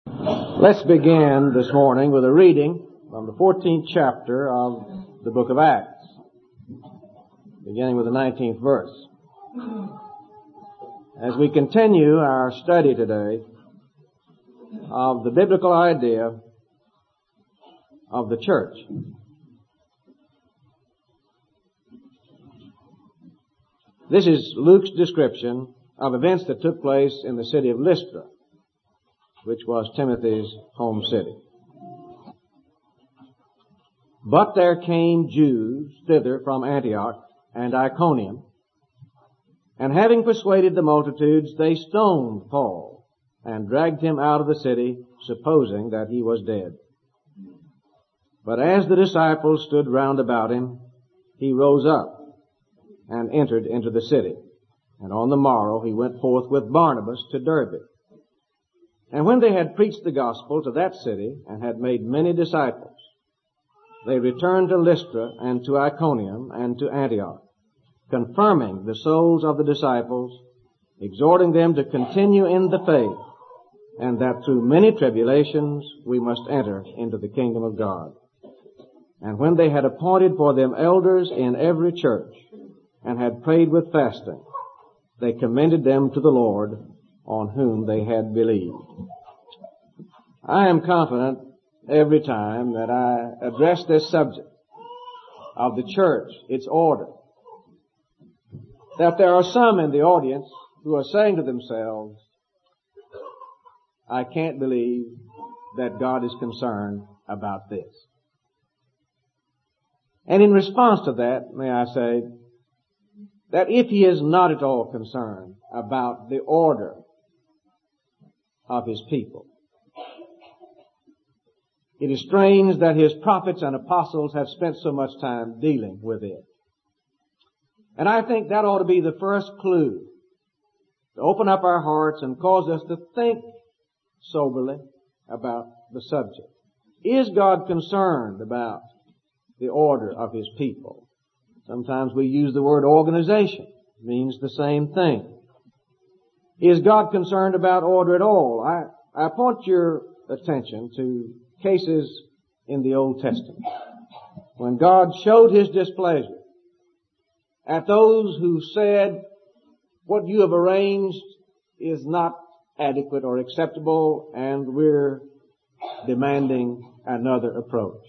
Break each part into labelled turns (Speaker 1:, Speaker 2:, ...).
Speaker 1: Let's begin this morning with a reading from the 14th chapter of the book of Acts, beginning with the 19th verse. As we continue our study today of the biblical idea of the church. This is Luke's description of events that took place in the city of Lystra, which was Timothy's home city. But there came Jews thither from Antioch and Iconium, and having persuaded the multitudes, they stoned Paul and dragged him out of the city, supposing that he was dead. But as the disciples stood round about him, he rose up and entered into the city. And on the morrow he went forth with Barnabas to Derbe. And when they had preached the gospel to that city and had made many disciples, they returned to Lystra and to Iconium and to Antioch, confirming the souls of the disciples, exhorting them to continue in the faith, and that through many tribulations we must enter into the kingdom of God. And when they had appointed for them elders in every church, and had prayed with fasting, they commended them to the Lord, on whom they had believed. I am confident every time that I address this subject of the church, its order, that there are some in the audience who are saying to themselves, I can't believe that God is concerned about this. And in response to that, may I say, that if He is not at all concerned about the order of His people, it is strange that His prophets and apostles have spent so much time dealing with it. And I think that ought to be the first clue to open up our hearts and cause us to think soberly about the subject. Is God concerned about the order of His people? Sometimes we use the word organization. It means the same thing. Is God concerned about order at all? I point your attention to cases in the Old Testament when God showed His displeasure at those who said, what you have arranged is not adequate or acceptable, and we're demanding another approach.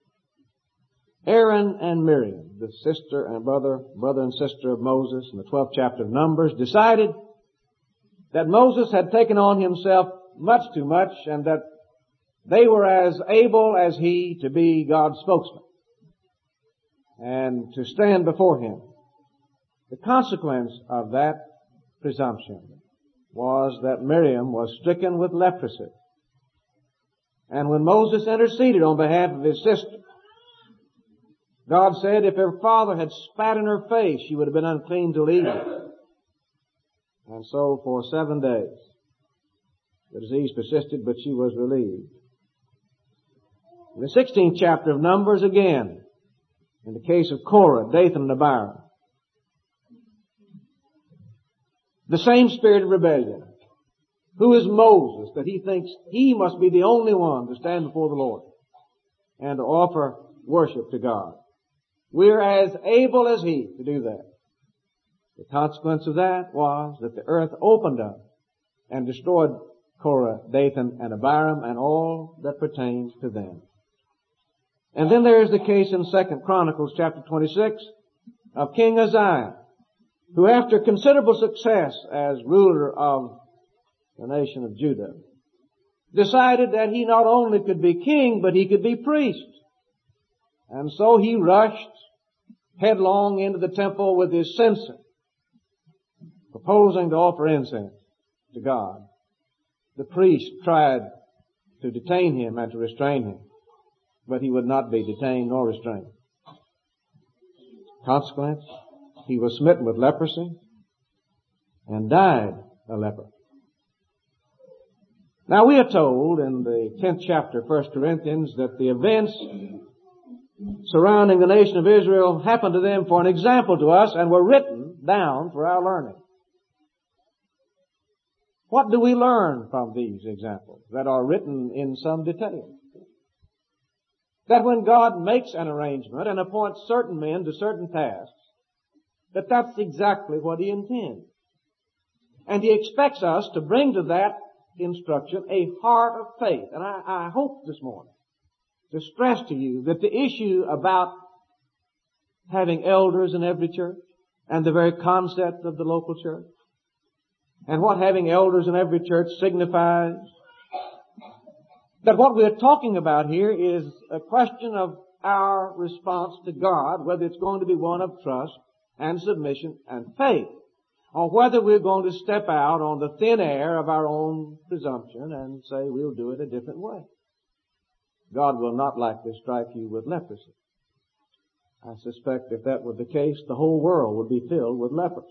Speaker 1: Aaron and Miriam, the sister and brother and sister of Moses in the 12th chapter of Numbers, decided that Moses had taken on himself much too much and that they were as able as he to be God's spokesman and to stand before Him. The consequence of that presumption was that Miriam was stricken with leprosy. And when Moses interceded on behalf of his sister, God said if her father had spat in her face, she would have been unclean till evening. And so for 7 days, the disease persisted, but she was relieved. In the 16th chapter of Numbers again, in the case of Korah, Dathan, and Abiram, the same spirit of rebellion. Who is Moses that he thinks he must be the only one to stand before the Lord and to offer worship to God? We're as able as he to do that. The consequence of that was that the earth opened up and destroyed Korah, Dathan, and Abiram and all that pertains to them. And then there is the case in 2 Chronicles chapter 26 of King Uzziah, who after considerable success as ruler of the nation of Judah, decided that he not only could be king, but he could be priest. And so he rushed headlong into the temple with his censer, proposing to offer incense to God. The priest tried to detain him and to restrain him, but he would not be detained nor restrained. Consequence, he was smitten with leprosy and died a leper. Now we are told in the 10th chapter of 1 Corinthians that the events surrounding the nation of Israel happened to them for an example to us and were written down for our learning. What do we learn from these examples that are written in some detail? That when God makes an arrangement and appoints certain men to certain tasks, that's exactly what He intends. And He expects us to bring to that instruction a heart of faith. And I hope this morning to stress to you that the issue about having elders in every church and the very concept of the local church and what having elders in every church signifies, that what we're talking about here is a question of our response to God, whether it's going to be one of trust and submission and faith, or whether we're going to step out on the thin air of our own presumption and say we'll do it a different way. God will not likely strike you with leprosy. I suspect if that were the case, the whole world would be filled with lepers.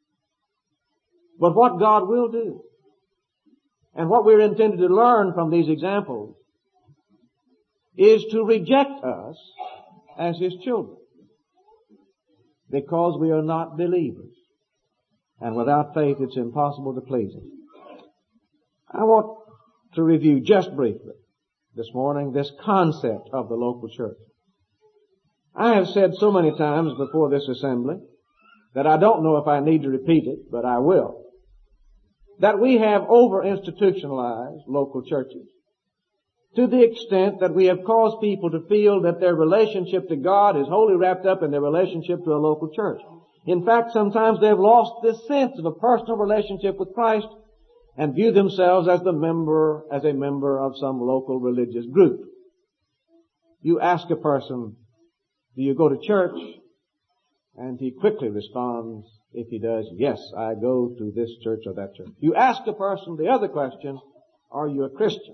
Speaker 1: But what God will do, and what we're intended to learn from these examples, is to reject us as His children, because we are not believers. And without faith, it's impossible to please Him. I want to review just briefly this morning this concept of the local church. I have said so many times before this assembly that I don't know if I need to repeat it, but I will, that we have over-institutionalized local churches to the extent that we have caused people to feel that their relationship to God is wholly wrapped up in their relationship to a local church. In fact, sometimes they've lost this sense of a personal relationship with Christ and view themselves as a member of some local religious group. You ask a person, do you go to church? And he quickly responds, if he does, yes, I go to this church or that church. You ask a person the other question, are you a Christian?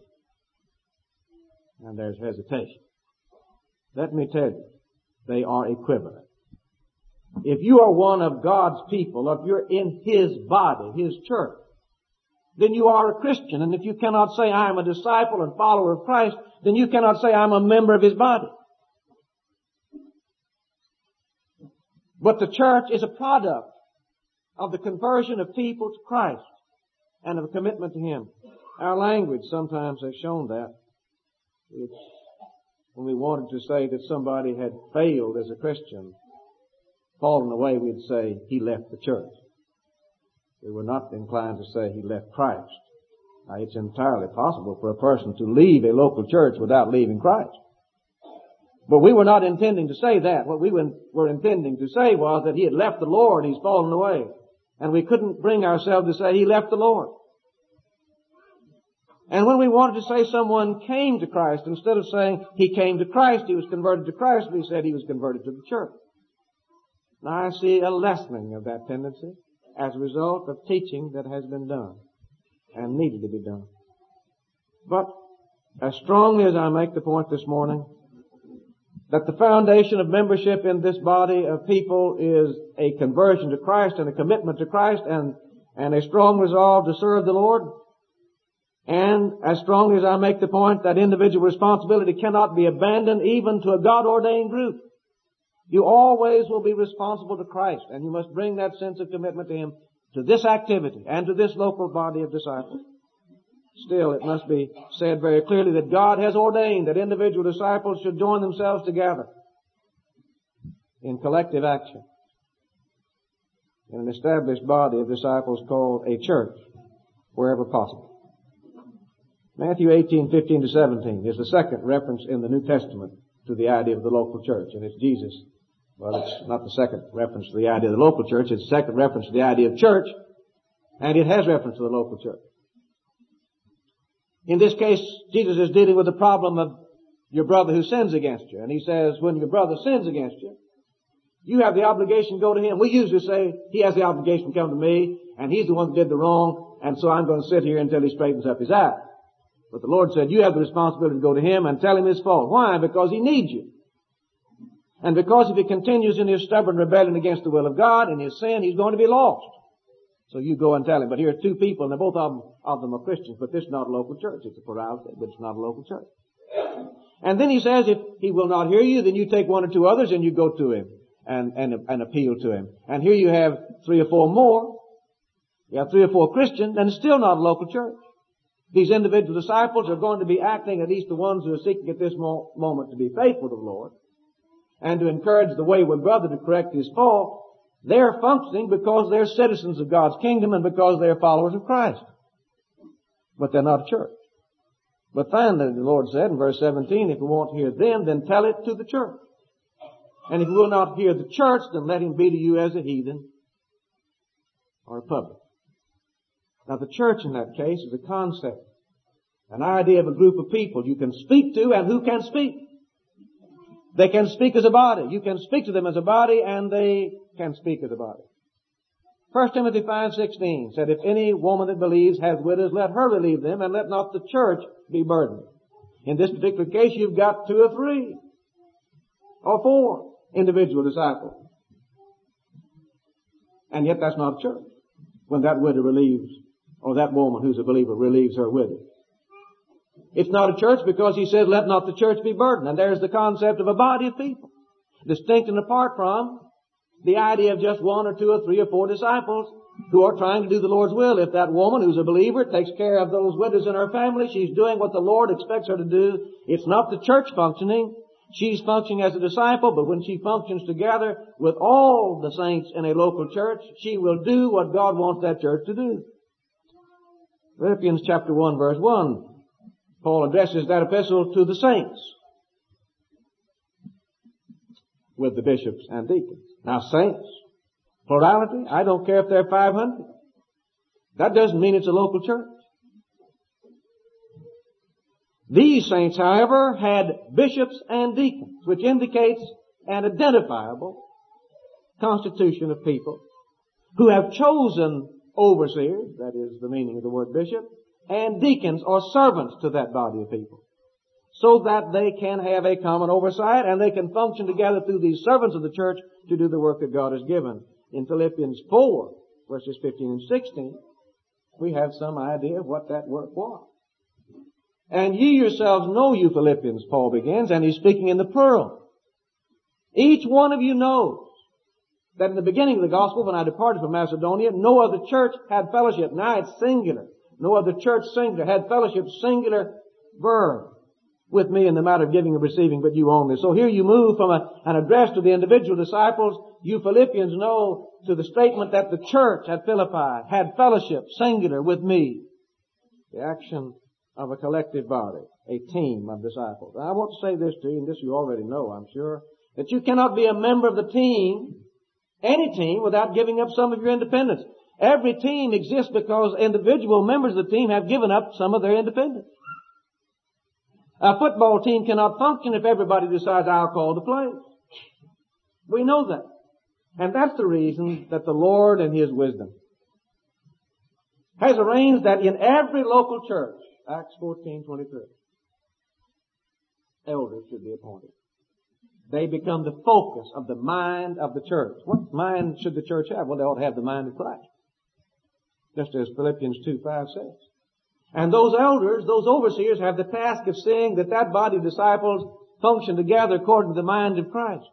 Speaker 1: And there's hesitation. Let me tell you, they are equivalent. If you are one of God's people, if you're in His body, His church, then you are a Christian. And if you cannot say, I am a disciple and follower of Christ, then you cannot say, I'm a member of His body. But the church is a product of the conversion of people to Christ and of a commitment to Him. Our language sometimes has shown that. It's when we wanted to say that somebody had failed as a Christian, fallen away, we'd say he left the church. We were not inclined to say he left Christ. Now, it's entirely possible for a person to leave a local church without leaving Christ. But we were not intending to say that. What we were intending to say was that he had left the Lord, he's fallen away. And we couldn't bring ourselves to say he left the Lord. And when we wanted to say someone came to Christ, instead of saying he came to Christ, he was converted to Christ, we said he was converted to the church. Now I see a lessening of that tendency as a result of teaching that has been done and needed to be done. But as strongly as I make the point this morning that the foundation of membership in this body of people is a conversion to Christ and a commitment to Christ and a strong resolve to serve the Lord, and as strongly as I make the point that individual responsibility cannot be abandoned even to a God-ordained group, you always will be responsible to Christ, and you must bring that sense of commitment to Him, to this activity, and to this local body of disciples. Still, it must be said very clearly that God has ordained that individual disciples should join themselves together in collective action in an established body of disciples called a church, wherever possible. Matthew 18:15-17 is the second reference in the New Testament to the idea of the local church, and it's Jesus. Well, it's not the second reference to the idea of the local church, it's the second reference to the idea of church, and it has reference to the local church. In this case, Jesus is dealing with the problem of your brother who sins against you, and He says, when your brother sins against you, you have the obligation to go to him. We usually say, he has the obligation to come to me, and he's the one that did the wrong, and so I'm going to sit here until he straightens up his act. But the Lord said, you have the responsibility to go to him and tell him his fault. Why? Because he needs you. And because if he continues in his stubborn rebellion against the will of God and his sin, he's going to be lost. So you go and tell him. But here are two people, and they're both of them are Christians, but this is not a local church. It's a plurality, but it's not a local church. And then he says, if he will not hear you, then you take one or two others and you go to him and appeal to him. And here you have 3 or 4 more. You have 3 or 4 Christians, and it's still not a local church. These individual disciples are going to be acting, at least the ones who are seeking at this moment to be faithful to the Lord, and to encourage the wayward brother to correct his fault. They're functioning because they're citizens of God's kingdom and because they're followers of Christ. But they're not a church. But finally, the Lord said in verse 17, if you won't hear them, then tell it to the church. And if you will not hear the church, then let him be to you as a heathen or a publican. Now the church in that case is a concept, an idea of a group of people you can speak to and who can speak. They can speak as a body. You can speak to them as a body and they can speak as a body. 1 Timothy 5:16 said, if any woman that believes has widows, let her relieve them and let not the church be burdened. In this particular case, you've got 2 or 3 or 4 individual disciples. And yet that's not a church when that widow relieves, or that woman who's a believer relieves her widow. It's not a church because he says, let not the church be burdened. And there's the concept of a body of people, distinct and apart from the idea of just 1 or 2 or 3 or 4 disciples who are trying to do the Lord's will. If that woman who's a believer takes care of those widows in her family, she's doing what the Lord expects her to do. It's not the church functioning. She's functioning as a disciple, but when she functions together with all the saints in a local church, she will do what God wants that church to do. Philippians chapter 1 verse 1, Paul addresses that epistle to the saints with the bishops and deacons. Now saints, plurality, I don't care if they're 500. That doesn't mean it's a local church. These saints, however, had bishops and deacons, which indicates an identifiable constitution of people who have chosen overseers, that is the meaning of the word bishop, and deacons or servants to that body of people, so that they can have a common oversight and they can function together through these servants of the church to do the work that God has given. In Philippians 4, verses 15 and 16, we have some idea of what that work was. And ye yourselves know, you Philippians, Paul begins, and he's speaking in the plural. Each one of you knows that in the beginning of the gospel, when I departed from Macedonia, no other church had fellowship. Now it's singular. No other church, singular, had fellowship, singular verb, with me in the matter of giving and receiving, but you only. So here you move from an address to the individual disciples. You Philippians know to the statement that the church at Philippi had fellowship, singular, with me. The action of a collective body, a team of disciples. I want to say this to you, and this you already know, I'm sure, that you cannot be a member of the team, any team, without giving up some of your independence. Every team exists because individual members of the team have given up some of their independence. A football team cannot function if everybody decides, I'll call the plays. We know that. And that's the reason that the Lord in His wisdom has arranged that in every local church, Acts 14:23, elders should be appointed. They become the focus of the mind of the church. What mind should the church have? Well, they ought to have the mind of Christ. Just as Philippians 2:5 says. And those elders, those overseers, have the task of seeing that that body of disciples function together according to the mind of Christ.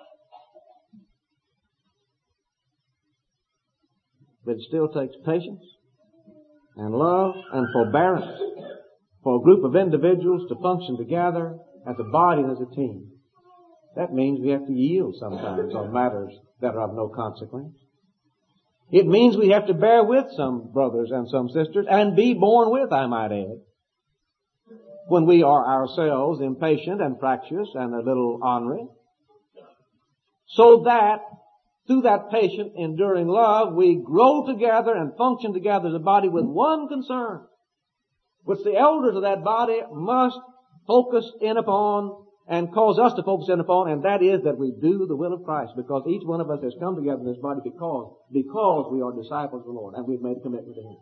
Speaker 1: But it still takes patience and love and forbearance for a group of individuals to function together as a body and as a team. That means we have to yield sometimes on matters that are of no consequence. It means we have to bear with some brothers and some sisters and be borne with, I might add, when we are ourselves impatient and fractious and a little ornery, so that through that patient, enduring love, we grow together and function together as a body with one concern, which the elders of that body must focus in upon and cause us to focus in upon, and that is that we do the will of Christ, because each one of us has come together in this body because we are disciples of the Lord and we've made a commitment to Him.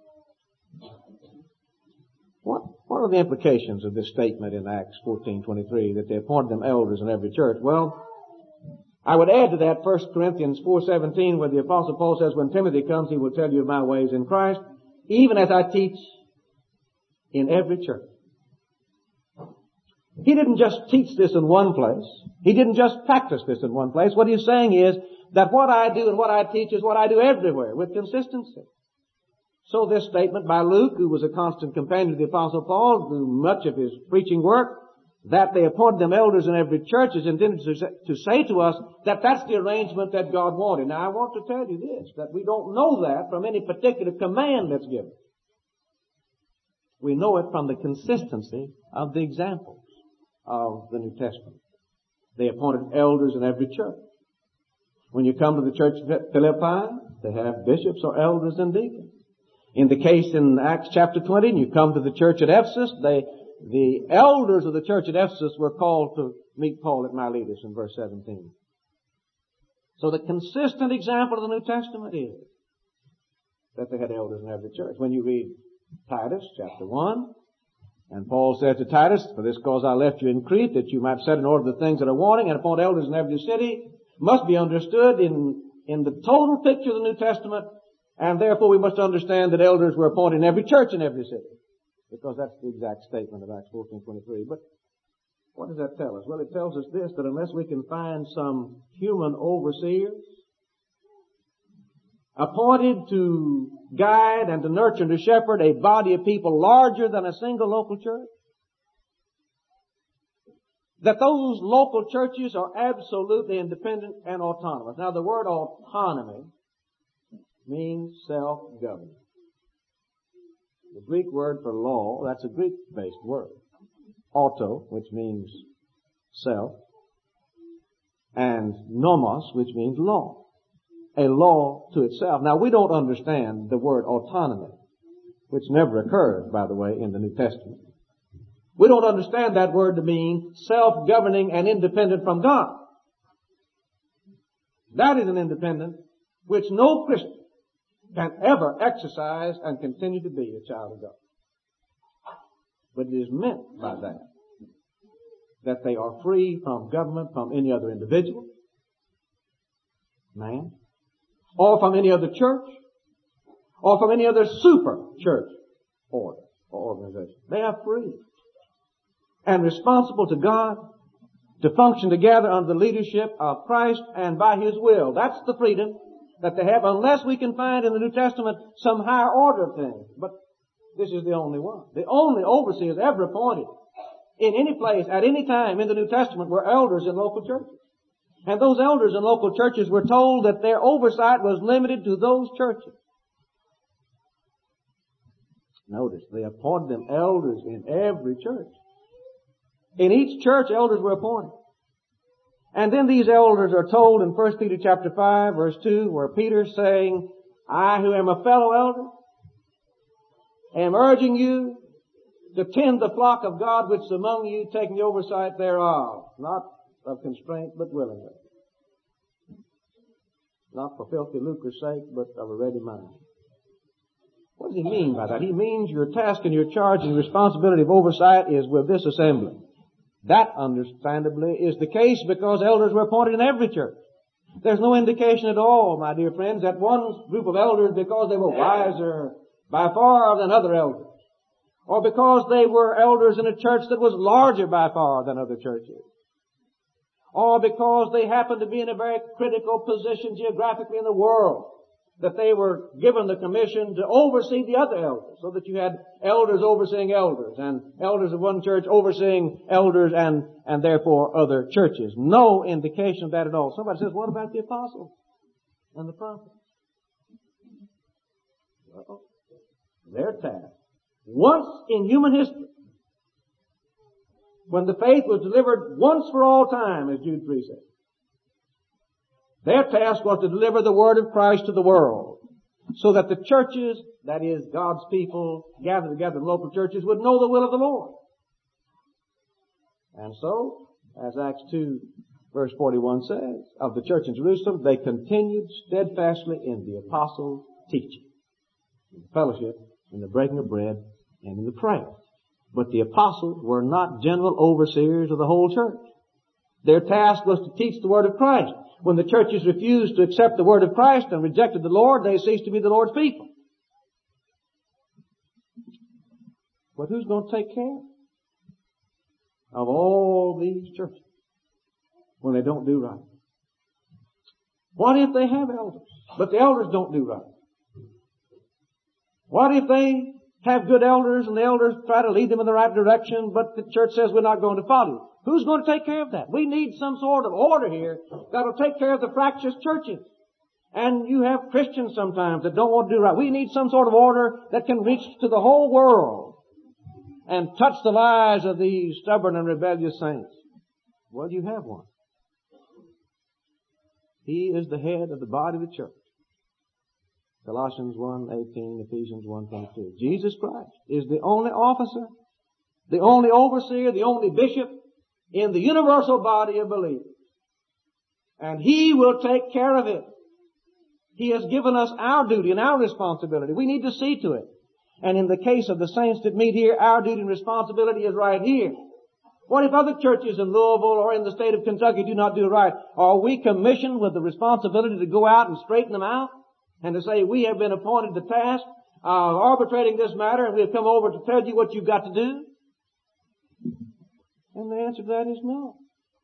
Speaker 1: What are the implications of this statement in Acts 14:23 that they appointed them elders in every church? Well, I would add to that 1 Corinthians 4:17, where the Apostle Paul says, when Timothy comes, he will tell you of my ways in Christ, even as I teach in every church. He didn't just teach this in one place. He didn't just practice this in one place. What he's saying is that what I do and what I teach is what I do everywhere with consistency. So this statement by Luke, who was a constant companion of the Apostle Paul through much of his preaching work, that they appointed them elders in every church, is intended to say to us that that's the arrangement that God wanted. Now I want to tell you this, that we don't know that from any particular command that's given. We know it from the consistency of the examples of the New Testament. They appointed elders in every church. When you come to the church of Philippi, they have bishops or elders and deacons. In the case in Acts chapter 20, and you come to the church at Ephesus, the elders of the church at Ephesus were called to meet Paul at Miletus in verse 17. So the consistent example of the New Testament is that they had elders in every church. When you read Titus chapter 1, and Paul said to Titus, "For this cause I left you in Crete, that you might set in order the things that are wanting, and appoint elders in every city," must be understood in the total picture of the New Testament, and therefore we must understand that elders were appointed in every church in every city, because that's the exact statement of Acts 14:23. But what does that tell us? Well, it tells us this, that unless we can find some human overseers appointed to guide and to nurture and to shepherd a body of people larger than a single local church, that those local churches are absolutely independent and autonomous. Now, the word autonomy means self-government. The Greek word for law, that's a Greek-based word. Auto, which means self, and nomos, which means law. A law to itself. Now, we don't understand the word autonomy, which never occurs, by the way, in the New Testament. We don't understand that word to mean self-governing and independent from God. That is an independence which no Christian can ever exercise and continue to be a child of God. But it is meant by that they are free from government from any other individual, man, or from any other church, or from any other super church order or organization. They are free and responsible to God to function together under the leadership of Christ and by His will. That's the freedom that they have, unless we can find in the New Testament some higher order of things. But this is the only one. The only overseers ever appointed in any place, at any time in the New Testament were elders in local churches. And those elders in local churches were told that their oversight was limited to those churches. Notice, they appointed them elders in every church. In each church, elders were appointed. And then these elders are told in 1 Peter chapter 5, verse 2, where Peter's saying, "I who am a fellow elder am urging you to tend the flock of God which is among you, taking the oversight thereof, not of constraint, but willingly. Not for filthy lucre's sake, but of a ready mind." What does he mean by that? He means your task and your charge and responsibility of oversight is with this assembly. That, understandably, is the case because elders were appointed in every church. There's no indication at all, my dear friends, that one group of elders, because they were wiser by far than other elders, or because they were elders in a church that was larger by far than other churches, or because they happened to be in a very critical position geographically in the world, that they were given the commission to oversee the other elders, so that you had elders overseeing elders, and elders of one church overseeing elders and therefore other churches. No indication of that at all. Somebody says, what about the apostles and the prophets? Well, their task, once in human history, when the faith was delivered once for all time, as Jude 3 says, their task was to deliver the word of Christ to the world, so that the churches, that is, God's people gathered together in local churches, would know the will of the Lord. And so, as Acts 2 verse 41 says, of the church in Jerusalem, they continued steadfastly in the apostles' teaching, in the fellowship, in the breaking of bread, and in the prayer. But the apostles were not general overseers of the whole church. Their task was to teach the word of Christ. When the churches refused to accept the word of Christ and rejected the Lord, they ceased to be the Lord's people. But who's going to take care of all these churches when they don't do right? What if they have elders, but the elders don't do right? What if they have good elders and the elders try to lead them in the right direction, but the church says we're not going to follow? Who's going to take care of that? We need some sort of order here that will take care of the fractious churches. And you have Christians sometimes that don't want to do right. We need some sort of order that can reach to the whole world and touch the lives of these stubborn and rebellious saints. Well, you have one. He is the head of the body of the church. Colossians 1:18, Ephesians 1:22. Jesus Christ is the only officer, the only overseer, the only bishop in the universal body of believers. And He will take care of it. He has given us our duty and our responsibility. We need to see to it. And in the case of the saints that meet here, our duty and responsibility is right here. What if other churches in Louisville or in the state of Kentucky do not do right? Are we commissioned with the responsibility to go out and straighten them out? And to say, we have been appointed to task, arbitrating this matter, and we have come over to tell you what you've got to do? And the answer to that is no.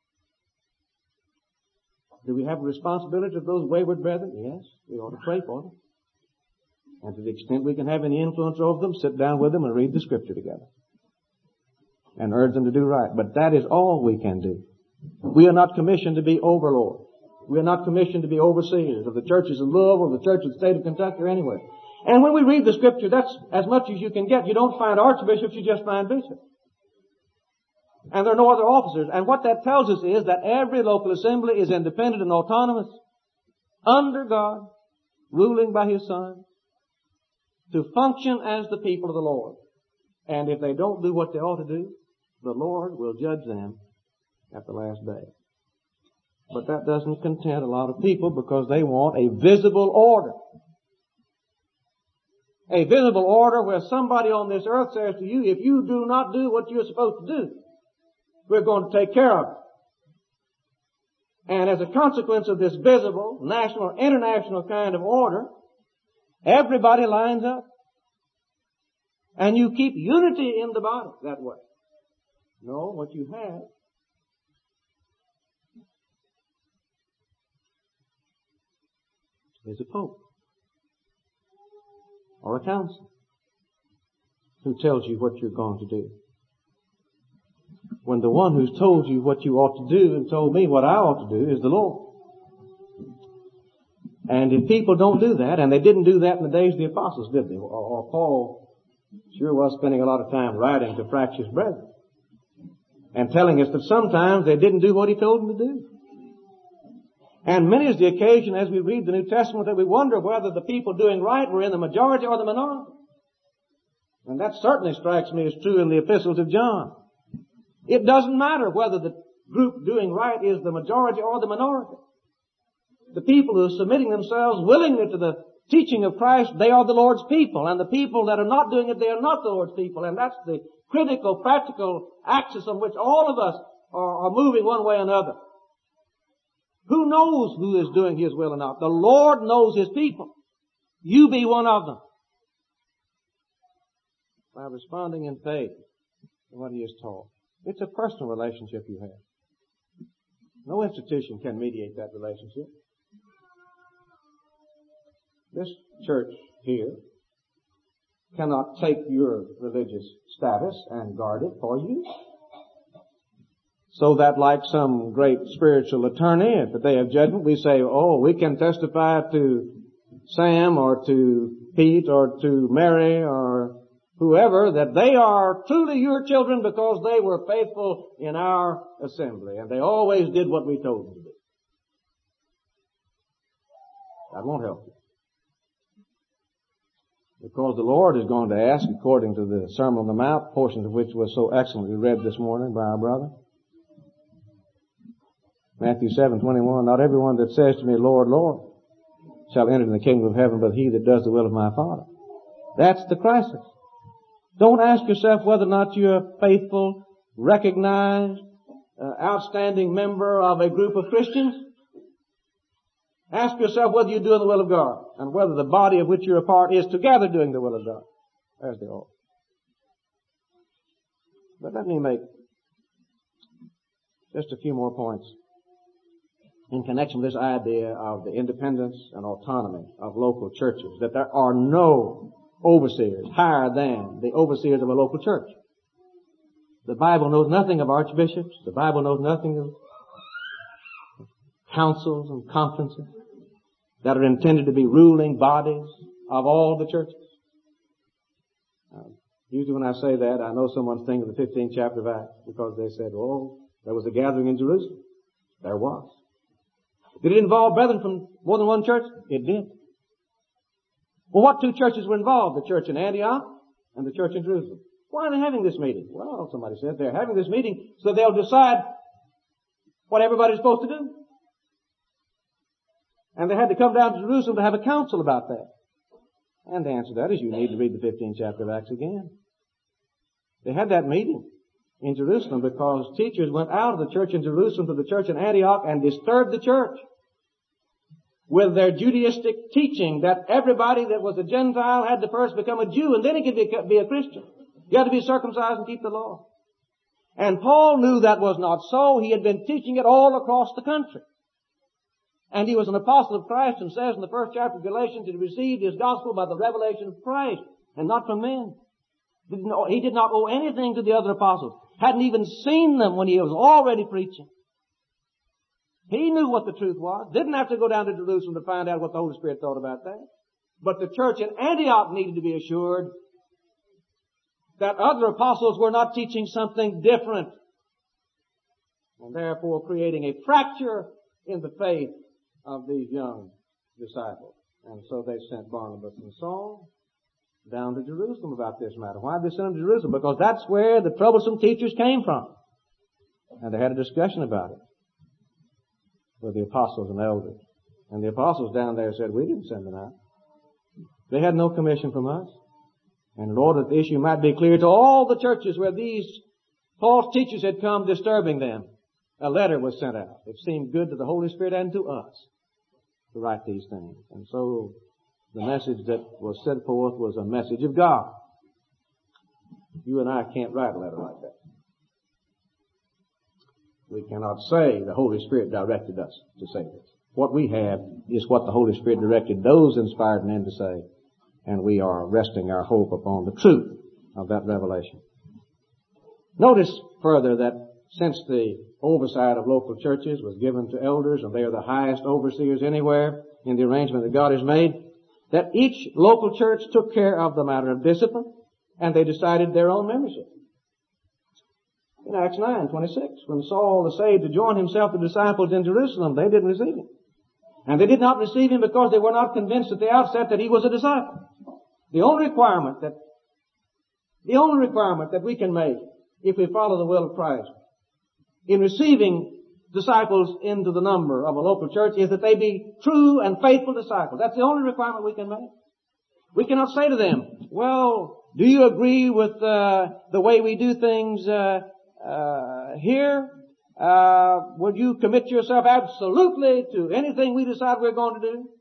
Speaker 1: Do we have a responsibility to those wayward brethren? Yes, we ought to pray for them. And to the extent we can have any influence over them, sit down with them and read the Scripture together. And urge them to do right. But that is all we can do. We are not commissioned to be overlords. We are not commissioned to be overseers of the churches in Louisville, the church of the state of Kentucky, or anywhere. And when we read the Scripture, that's as much as you can get. You don't find archbishops, you just find bishops. And there are no other officers. And what that tells us is that every local assembly is independent and autonomous, under God, ruling by His Son, to function as the people of the Lord. And if they don't do what they ought to do, the Lord will judge them at the last day. But that doesn't content a lot of people because they want a visible order. A visible order where somebody on this earth says to you, if you do not do what you're supposed to do, we're going to take care of it. And as a consequence of this visible, national, international kind of order, everybody lines up. And you keep unity in the body that way. No, what you have is a pope or a council who tells you what you're going to do. When the one who's told you what you ought to do and told me what I ought to do is the Lord. And if people don't do that, and they didn't do that in the days of the apostles, did they? Or Paul sure was spending a lot of time writing to fractious brethren and telling us that sometimes they didn't do what he told them to do. And many is the occasion as we read the New Testament that we wonder whether the people doing right were in the majority or the minority. And that certainly strikes me as true in the epistles of John. It doesn't matter whether the group doing right is the majority or the minority. The people who are submitting themselves willingly to the teaching of Christ, they are the Lord's people. And the people that are not doing it, they are not the Lord's people. And that's the critical, practical axis on which all of us are moving one way or another. Who knows who is doing His will or not? The Lord knows His people. You be one of them. By responding in faith to what He has taught. It's a personal relationship you have. No institution can mediate that relationship. This church here cannot take your religious status and guard it for you. So that like some great spiritual attorney, at the day of judgment, we say, oh, we can testify to Sam or to Pete or to Mary or whoever that they are truly your children because they were faithful in our assembly and they always did what we told them to do. That won't help you. Because the Lord is going to ask, according to the Sermon on the Mount, portions of which was so excellently read this morning by our brother, Matthew 7:21, not everyone that says to me, Lord, Lord, shall enter in the kingdom of heaven, but he that does the will of my Father. That's the crisis. Don't ask yourself whether or not you're a faithful, recognized, outstanding member of a group of Christians. Ask yourself whether you're doing the will of God and whether the body of which you're a part is together doing the will of God, as they ought. But let me make just a few more points in connection with this idea of the independence and autonomy of local churches, that there are no overseers, higher than the overseers of a local church. The Bible knows nothing of archbishops. The Bible knows nothing of councils and conferences that are intended to be ruling bodies of all the churches. Usually when I say that, I know someone's thinking of the 15th chapter of Acts because they said, oh, there was a gathering in Jerusalem. There was. Did it involve brethren from more than one church? It did. Well, what two churches were involved? The church in Antioch and the church in Jerusalem. Why are they having this meeting? Well, somebody said they're having this meeting so they'll decide what everybody's supposed to do. And they had to come down to Jerusalem to have a council about that. And the answer to that is you need to read the 15th chapter of Acts again. They had that meeting in Jerusalem because teachers went out of the church in Jerusalem to the church in Antioch and disturbed the church with their Judaistic teaching that everybody that was a Gentile had to first become a Jew and then he could be a Christian. You had to be circumcised and keep the law. And Paul knew that was not so. He had been teaching it all across the country. And he was an apostle of Christ and says in the first chapter of Galatians that he received his gospel by the revelation of Christ and not from men. He did not owe anything to the other apostles. Hadn't even seen them when he was already preaching. He knew what the truth was. Didn't have to go down to Jerusalem to find out what the Holy Spirit thought about that. But the church in Antioch needed to be assured that other apostles were not teaching something different. And therefore creating a fracture in the faith of these young disciples. And so they sent Barnabas and Saul down to Jerusalem about this matter. Why did they send them to Jerusalem? Because that's where the troublesome teachers came from. And they had a discussion about it with the apostles and elders. And the apostles down there said, we didn't send them out. They had no commission from us. And in order that the issue might be clear to all the churches where these false teachers had come disturbing them, a letter was sent out. It seemed good to the Holy Spirit and to us to write these things. And so the message that was set forth was a message of God. You and I can't write a letter like that. We cannot say the Holy Spirit directed us to say this. What we have is what the Holy Spirit directed those inspired men to say, and we are resting our hope upon the truth of that revelation. Notice further that since the oversight of local churches was given to elders, and they are the highest overseers anywhere in the arrangement that God has made, that each local church took care of the matter of discipline, and they decided their own membership. In Acts 9:26, when Saul essayed to join himself to the disciples in Jerusalem, they didn't receive him. And they did not receive him because they were not convinced at the outset that he was a disciple. The only requirement that we can make if we follow the will of Christ in receiving disciples into the number of a local church is that they be true and faithful disciples. That's the only requirement we can make. We cannot say to them, well, do you agree with the way we do things here? Would you commit yourself absolutely to anything we decide we're going to do?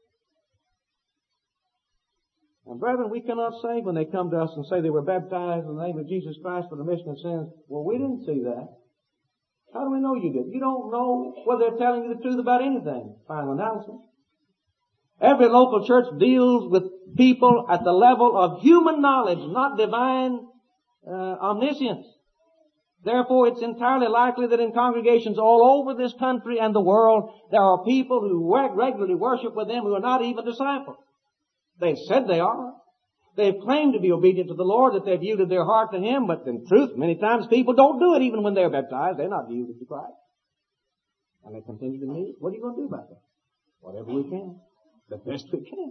Speaker 1: And brethren, we cannot say when they come to us and say they were baptized in the name of Jesus Christ for the remission of sins, well, we didn't see that. How do we know you did? You don't know whether they're telling you the truth about anything. Final analysis. Every local church deals with people at the level of human knowledge, not divine omniscience. Therefore, it's entirely likely that in congregations all over this country and the world, there are people who regularly worship with them who are not even disciples. They've said they are. They've claimed to be obedient to the Lord, that they've yielded their heart to Him, but in truth, many times people don't do it even when they're baptized. They're not yielded to Christ. And they continue to meet. What are you going to do about that? Whatever we can. The best we can.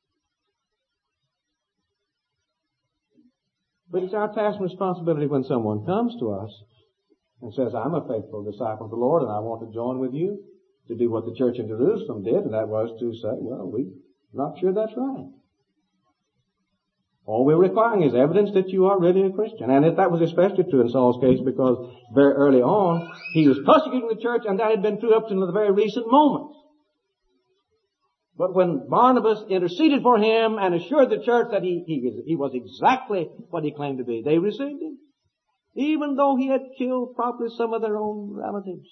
Speaker 1: But it's our task and responsibility when someone comes to us and says, I'm a faithful disciple of the Lord and I want to join with you to do what the church in Jerusalem did, and that was to say, well, we're not sure that's right. All we're requiring is evidence that you are really a Christian. And that was especially true in Saul's case because very early on he was persecuting the church, and that had been true up to the very recent moments. But when Barnabas interceded for him and assured the church that he was exactly what he claimed to be, they received him. Even though he had killed probably some of their own relatives.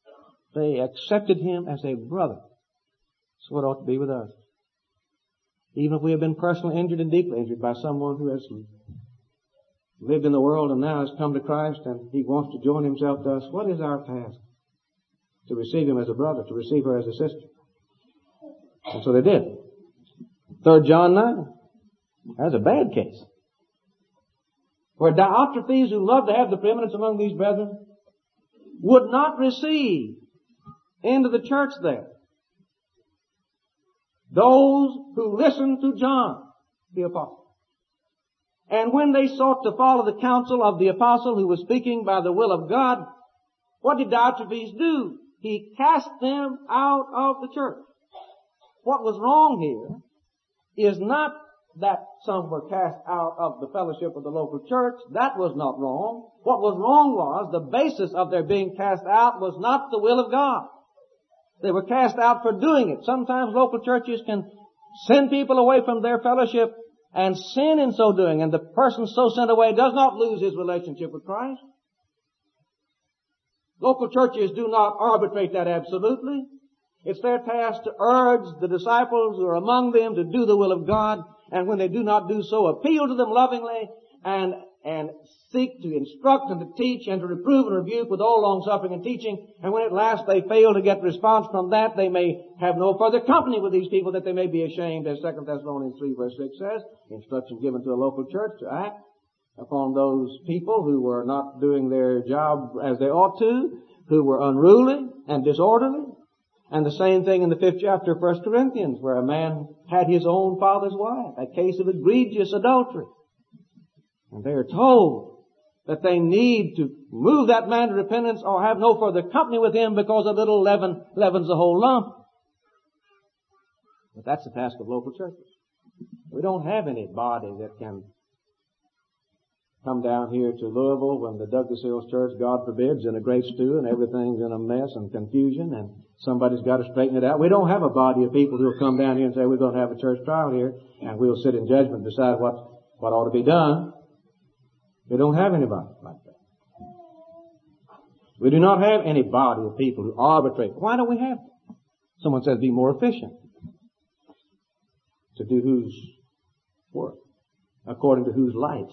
Speaker 1: They accepted him as a brother. That's what it ought to be with us. Even if we have been personally injured and deeply injured by someone who has lived in the world and now has come to Christ and he wants to join himself to us, what is our task? To receive him as a brother, to receive her as a sister. And so they did. 3 John 9. That's a bad case. Where Diotrephes, who loved to have the preeminence among these brethren, would not receive into the church there those who listened to John the apostle. And when they sought to follow the counsel of the apostle who was speaking by the will of God, what did Diotrephes do? He cast them out of the church. What was wrong here is not that some were cast out of the fellowship of the local church. That was not wrong. What was wrong was the basis of their being cast out was not the will of God. They were cast out for doing it. Sometimes local churches can send people away from their fellowship and sin in so doing, and the person so sent away does not lose his relationship with Christ. Local churches do not arbitrate that absolutely. It's their task to urge the disciples who are among them to do the will of God, and when they do not do so, appeal to them lovingly and seek to instruct and to teach and to reprove and rebuke with all long suffering and teaching. And when at last they fail to get response from that, they may have no further company with these people, that they may be ashamed, as 2 Thessalonians 3 verse 6 says. Instruction given to a local church to act upon those people who were not doing their job as they ought to, who were unruly and disorderly. And the same thing in the 5th chapter of 1 Corinthians, where a man had his own father's wife, a case of egregious adultery. And they are told that they need to move that man to repentance or have no further company with him, because a little leaven leavens the whole lump. But that's the task of local churches. We don't have any body that can come down here to Louisville when the Douglas Hills Church, God forbids, in a great stew and everything's in a mess and confusion and somebody's got to straighten it out. We don't have a body of people who will come down here and say, we're going to have a church trial here and we'll sit in judgment and decide what ought to be done. We don't have anybody like that. We do not have any body of people who arbitrate. Why don't we have them? Someone says be more efficient. To do whose work? According to whose light?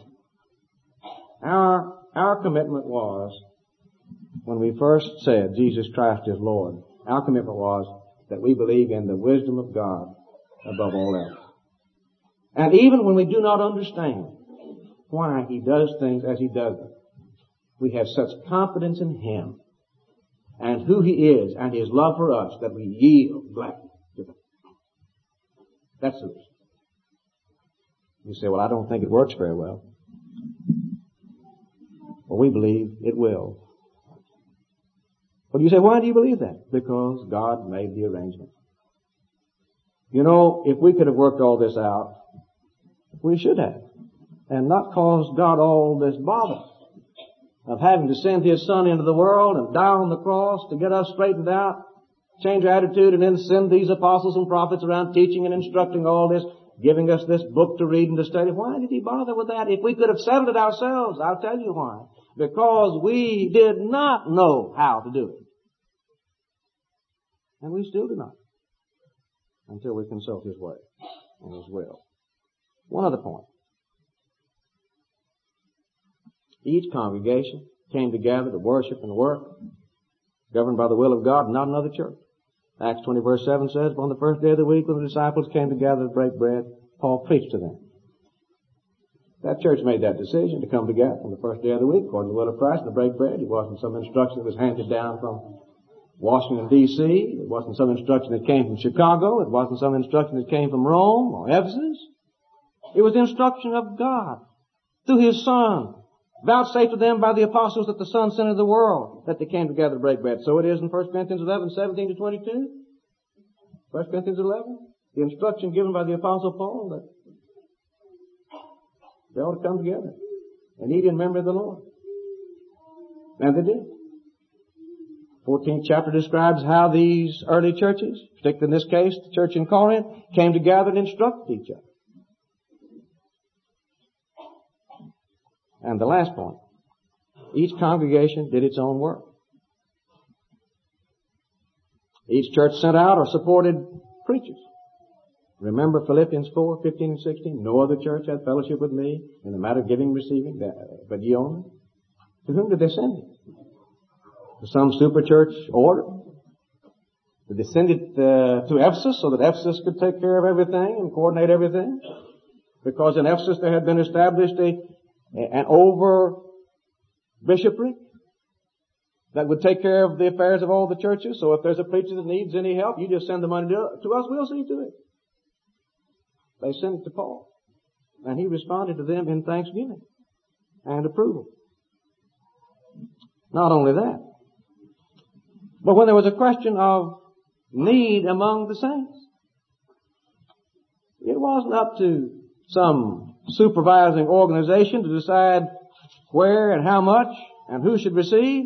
Speaker 1: Our commitment was, when we first said Jesus Christ is Lord, our commitment was that we believe in the wisdom of God above all else. And even when we do not understand why He does things as He does them, we have such confidence in Him and who He is and His love for us that we yield gladly to Him. That's the reason. You say, well, I don't think it works very well. Well, we believe it will. But you say, why do you believe that? Because God made the arrangement. You know, if we could have worked all this out, we should have. And not caused God all this bother of having to send His Son into the world and die on the cross to get us straightened out, change our attitude, and then send these apostles and prophets around teaching and instructing all this, giving us this book to read and to study. Why did He bother with that? If we could have settled it ourselves, I'll tell you why. Because we did not know how to do it. And we still do not. Until we consult His Word and His will. One other point. Each congregation came together to worship and work, governed by the will of God, not another church. Acts 20 verse 7 says, on the first day of the week when the disciples came together to break bread, Paul preached to them. That church made that decision to come together on the first day of the week, according to the will of Christ, to break bread. It wasn't some instruction that was handed down from Washington, D.C. It wasn't some instruction that came from Chicago. It wasn't some instruction that came from Rome or Ephesus. It was the instruction of God through His Son, vouchsafed to them by the apostles that the Son sent into the world, that they came together to break bread. So it is in 1 Corinthians 11, 17 to 22. 1 Corinthians 11, the instruction given by the Apostle Paul that they ought to come together and eat in memory of the Lord. And they did. 14th chapter describes how these early churches, particularly in this case, the church in Corinth, came together and instructed each other. And the last point, each congregation did its own work. Each church sent out or supported preachers. Remember Philippians 4, 15 and 16? No other church hath fellowship with me in the matter of giving and receiving, but ye only. To whom did they send it? To some super church order? Did they send it to Ephesus so that Ephesus could take care of everything and coordinate everything? Because in Ephesus there had been established an over bishopric that would take care of the affairs of all the churches. So if there's a preacher that needs any help, you just send the money to us, we'll see to it. They sent it to Paul. And he responded to them in thanksgiving and approval. Not only that, but when there was a question of need among the saints, it wasn't up to some supervising organization to decide where and how much and who should receive.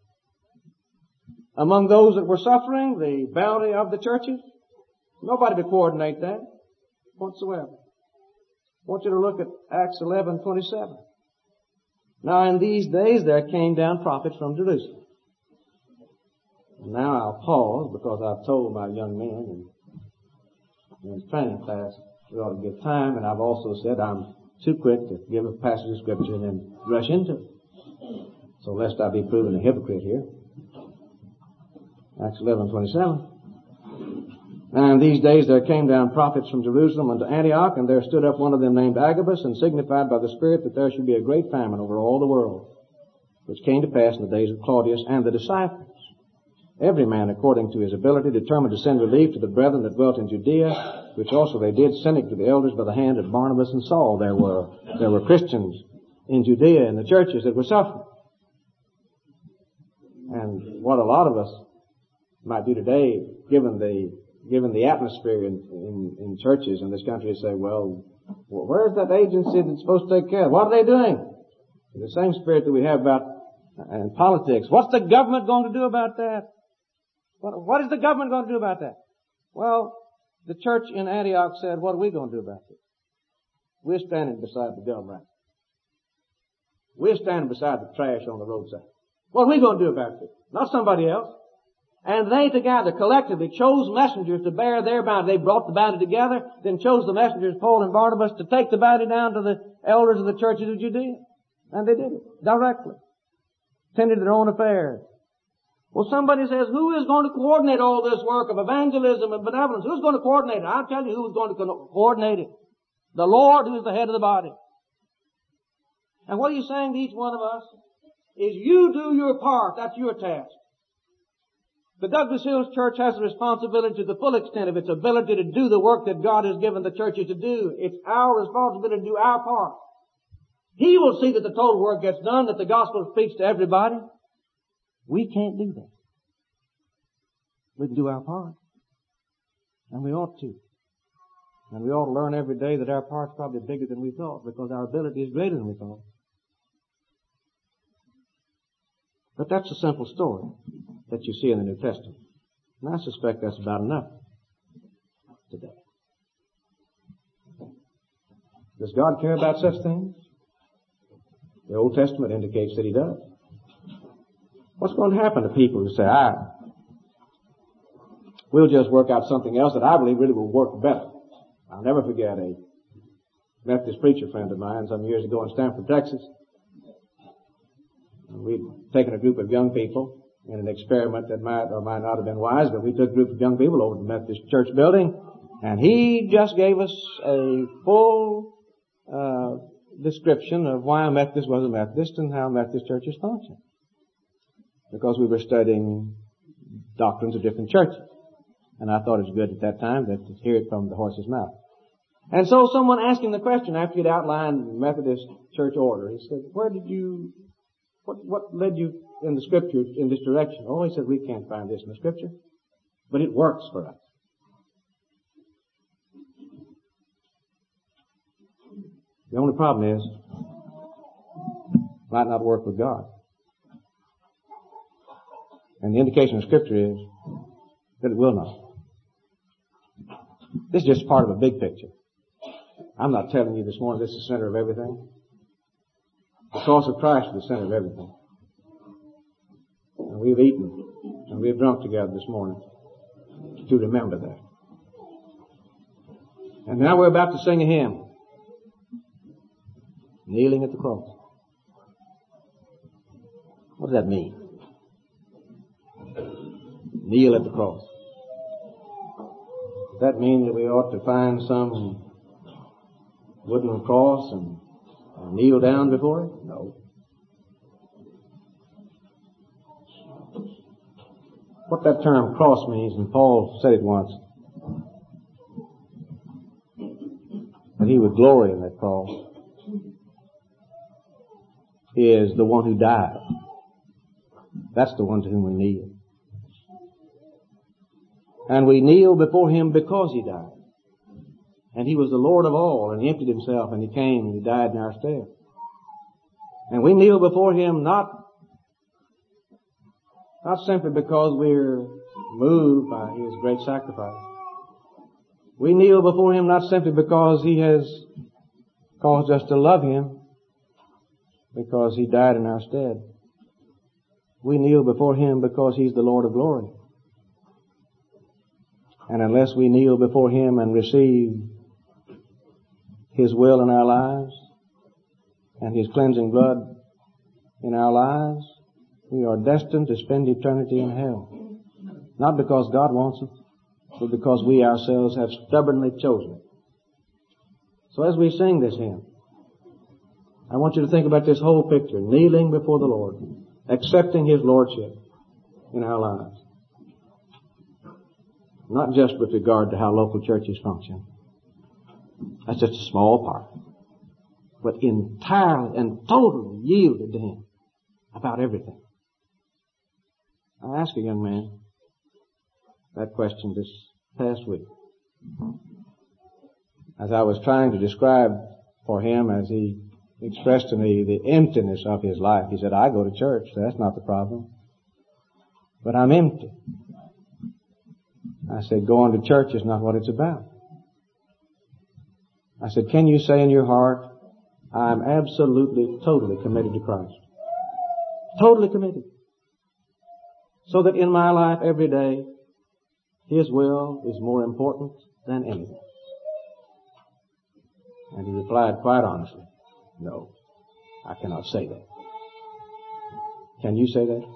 Speaker 1: Among those that were suffering, the bounty of the churches, nobody to coordinate that whatsoever. I want you to look at Acts 11:27. Now in these days there came down prophets from Jerusalem. And now I'll pause because I've told my young men in training class we ought to give time, and I've also said I'm too quick to give a passage of Scripture and then rush into it. So lest I be proven a hypocrite here. Acts 11:27. And these days there came down prophets from Jerusalem unto Antioch, and there stood up one of them named Agabus, and signified by the Spirit that there should be a great famine over all the world, which came to pass in the days of Claudius and the disciples. Every man according to his ability determined to send relief to the brethren that dwelt in Judea, which also they did, sending to the elders by the hand of Barnabas and Saul. There were Christians in Judea in the churches that were suffering. And what a lot of us might do today, given the atmosphere in churches in this country, is say, well, where's that agency that's supposed to take care of? What are they doing? The same spirit that we have about in politics. What's the government going to do about that? What is the government going to do about that? Well, the church in Antioch said, what are we going to do about it? We're standing beside the government. We're standing beside the trash on the roadside. What are we going to do about it? Not somebody else. And they together collectively chose messengers to bear their bounty. They brought the bounty together, then chose the messengers, Paul and Barnabas, to take the bounty down to the elders of the churches of Judea. And they did it directly. Tended their own affairs. Well, somebody says, who is going to coordinate all this work of evangelism and benevolence? Who's going to coordinate it? I'll tell you who's going to coordinate it. The Lord, who is the head of the body. And what are you saying to each one of us? Is you do your part. That's your task. The Douglas Hills Church has a responsibility to the full extent of its ability to do the work that God has given the churches to do. It's our responsibility to do our part. He will see that the total work gets done, that the gospel is preached to everybody. We can't do that. We can do our part. And we ought to. And we ought to learn every day that our part's probably bigger than we thought, because our ability is greater than we thought. But that's a simple story that you see in the New Testament. And I suspect that's about enough today. Does God care about such things? The Old Testament indicates that He does. What's going to happen to people who say, we'll just work out something else that I believe really will work better? I'll never forget a Methodist preacher friend of mine some years ago in Stanford, Texas. We'd taken a group of young people in an experiment that might or might not have been wise, but we took a group of young people over to the Methodist church building, and he just gave us a full description of why a Methodist was a Methodist and how Methodist churches function. Because we were studying doctrines of different churches. And I thought it was good at that time to hear it from the horse's mouth. And so someone asked him the question after he'd outlined the Methodist church order. He said, what led you in the Scripture in this direction? Oh, he said, we can't find this in the Scripture. But it works for us. The only problem is, it might not work with God. And the indication of Scripture is that it will not. This is just part of a big picture. I'm not telling you this morning this is the center of everything. The cross of Christ is the center of everything. And we've eaten and we've drunk together this morning to remember that. And now we're about to sing a hymn. Kneeling at the cross. What does that mean? Kneel at the cross. Does that mean that we ought to find some wooden cross and kneel down before it? No. What that term cross means, and Paul said it once, that he would glory in that cross, is the one who died. That's the one to whom we kneel. And we kneel before him because he died. And he was the Lord of all, and he emptied himself, and he came, and he died in our stead. And we kneel before him not simply because we're moved by his great sacrifice. We kneel before him not simply because he has caused us to love him, because he died in our stead. We kneel before him because he's the Lord of glory. And unless we kneel before him and receive his will in our lives and his cleansing blood in our lives, we are destined to spend eternity in hell. Not because God wants it, but because we ourselves have stubbornly chosen it. So as we sing this hymn, I want you to think about this whole picture, kneeling before the Lord, accepting his lordship in our lives. Not just with regard to how local churches function. That's just a small part. But entirely and totally yielded to him about everything. I asked a young man that question this past week. As I was trying to describe for him, as he expressed to me the emptiness of his life, he said, I go to church, so that's not the problem. But I'm empty. I said, going to church is not what it's about. I said, can you say in your heart, I'm absolutely, totally committed to Christ? Totally committed. So that in my life every day, his will is more important than anything. And he replied quite honestly, no, I cannot say that. Can you say that?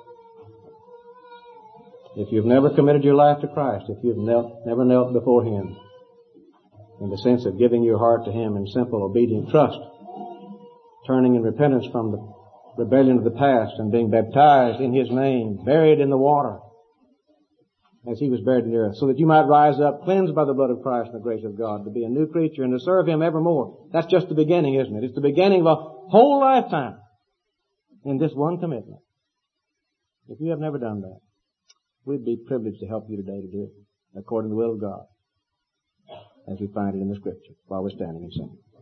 Speaker 1: If you've never committed your life to Christ, if you've never knelt before him in the sense of giving your heart to him in simple, obedient trust, turning in repentance from the rebellion of the past and being baptized in his name, buried in the water as he was buried in the earth, so that you might rise up, cleansed by the blood of Christ and the grace of God, to be a new creature and to serve him evermore. That's just the beginning, isn't it? It's the beginning of a whole lifetime in this one commitment. If you have never done that, we'd be privileged to help you today to do it according to the will of God, as we find it in the Scripture while we're standing and singing.